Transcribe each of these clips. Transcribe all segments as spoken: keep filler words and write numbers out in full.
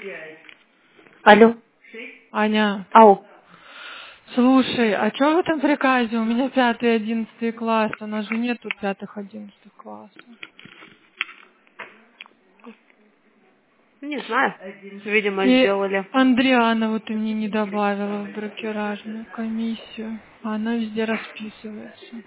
Алло. Аня, Ау. слушай, а что в этом приказе? У меня пятый, одиннадцатый класс, у нас же нету пятых, одиннадцатых классов. Не знаю. Видимо, И сделали. Андрианову ты мне не добавила в брокеражную комиссию. Она везде расписывается.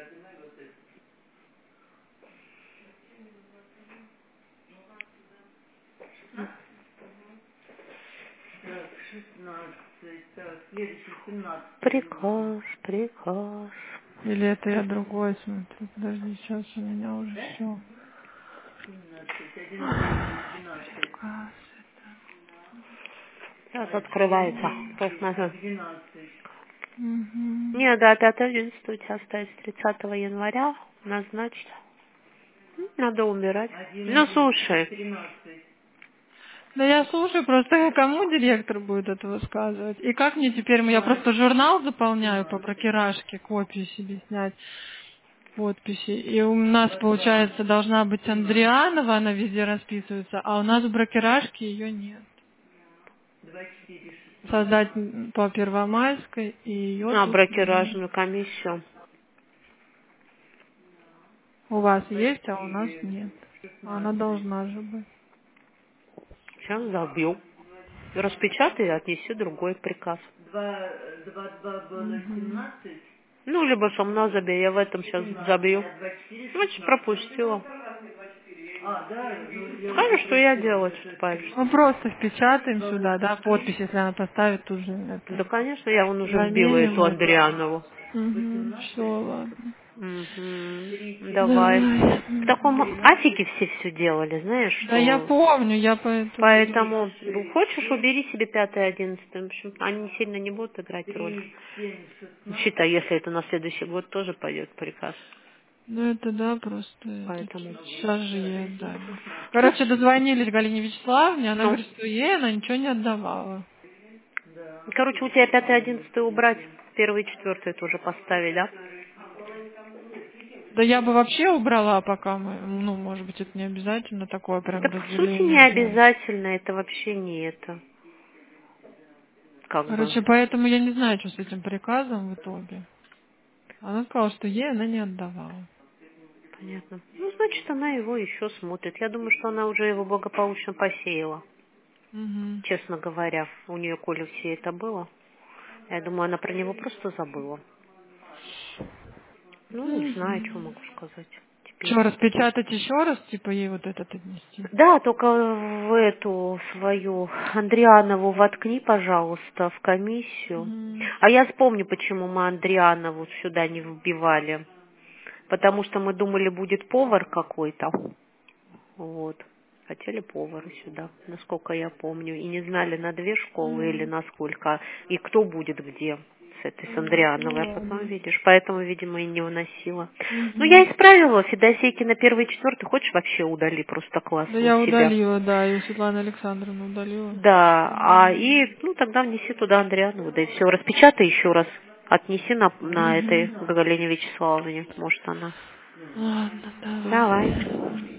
Приказ, приказ. Или это я другой смотрю? Подожди, сейчас у меня уже все. Приказ это. Сейчас открывается. Посмотрю. Угу. Не, да, пятое одиннадцатое у тебя остается тридцатого января. Назначить. Надо умирать. Ну, слушай. Да я слушаю, просто кому директор будет это высказывать? И как мне теперь, я просто журнал заполняю по брокеражке, копию себе снять, подписи. И у нас, получается, должна быть Андрианова, она везде расписывается, а у нас в брокеражке ее нет. Создать по Первомайской, и ее А, тут нет. брокеражную комиссию. У вас есть, а у нас нет. А она должна же быть. Сейчас забью. Распечатай и отнеси другой приказ. Угу. Ну, либо со мной забей, я в этом сейчас забью. Значит, пропустила. Скажи, что я делать, что паришься. Ну просто впечатаем сюда, да, подпись, если она поставит, тут же Да, это. конечно, я вон уже вбила Заменим эту это. Андрианову. Угу, все, ладно. Угу, давай. Давай. В таком Мгм. афиге все все делали, знаешь, Да я что... помню, я поэтому... Поэтому, ну, хочешь, убери себе пятое, одиннадцатое. В общем, они сильно не будут играть роль. Считай, если это на следующий год тоже пойдет приказ. Ну это да, просто это Поэтому... сейчас же ей отдали. Короче, дозвонились Галине Вячеславовне, она Ну, говорит, что ей она ничего не отдавала. короче, у тебя пятое, одиннадцатое убрать, первый, четвертый тоже поставить, да? Да я бы вообще убрала, пока мы, ну, может быть, это не обязательно такое прям Да, по сути, не разделение делать. обязательно, это вообще не это, как бы. Короче, поэтому я не знаю, что с этим приказом в итоге. Она сказала, что ей она не отдавала. Понятно. Ну, значит, она его еще смотрит. Я думаю, что она уже его благополучно посеяла. Угу. Честно говоря, у нее, коли все это было, я думаю, она про него просто забыла. Ну, не знаю, что могу сказать теперь. Что, распечатать еще раз, типа ей вот этот отнести? Да, только в эту свою Андрианову воткни, пожалуйста, в комиссию. Угу. А я вспомню, почему мы Андрианову сюда не вбивали. Потому что мы думали, будет повар какой-то. Вот. Хотели повара сюда, насколько я помню. И не знали, на две школы или Угу. на сколько. И кто будет где с этой, с Ну Андриановой. А потом, ладно. видишь, поэтому, видимо, и не уносила. Ну, я Угу. исправила. Федосейки на первый и четвертый. Хочешь, вообще удали просто класс Да у я себя? удалила, да, и Светлана Александровна удалила. Да. А Угу. и, ну, тогда внеси туда Андрианову. Да и все. Распечатай еще раз. Отнеси на, на этой Угу. Галине Вячеславовне. Может, она. Ладно, Давай. давай.